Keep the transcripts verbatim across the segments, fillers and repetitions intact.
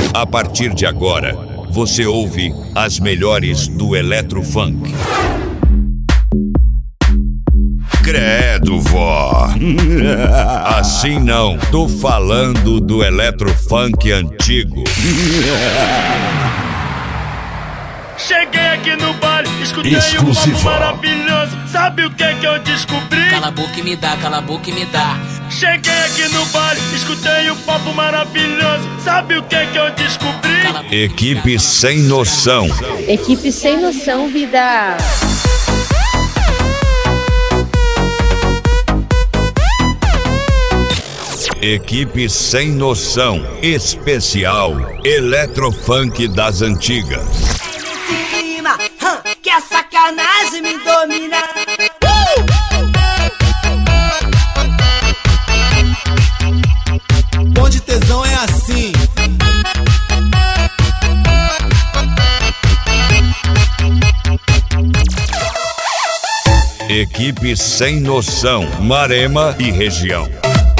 A partir de agora, você ouve as melhores do Eletrofunk. Credo, vó. Assim não, tô falando do Eletrofunk antigo. Cheguei aqui no baile, escutei Exclusivo. um papo maravilhoso. Sabe o que é que eu descobri? Cala a boca e me dá, cala a boca e me dá. Cheguei aqui no baile, escutei um papo maravilhoso. Sabe o que é que eu descobri? Cala a boca. Equipe sem noção. Equipe sem noção, vida. Equipe sem noção. Especial Eletrofunk das antigas. Nesse clima, hum, que a sacanagem me domina. Bonde tesão é assim. Equipe sem noção. Marema e região.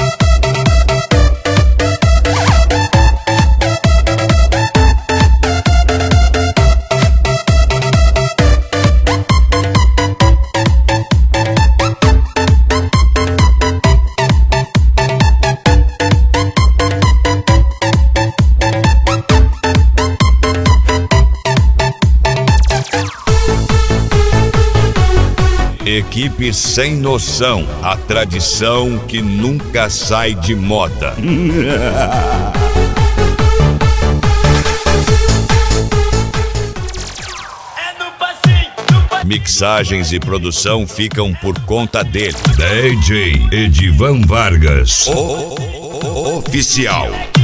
Equipe sem noção, a tradição que nunca sai de moda. É no passinho, no passinho. Mixagens e produção ficam por conta dele. D J Edivan Vargas. O- o- o- Oficial.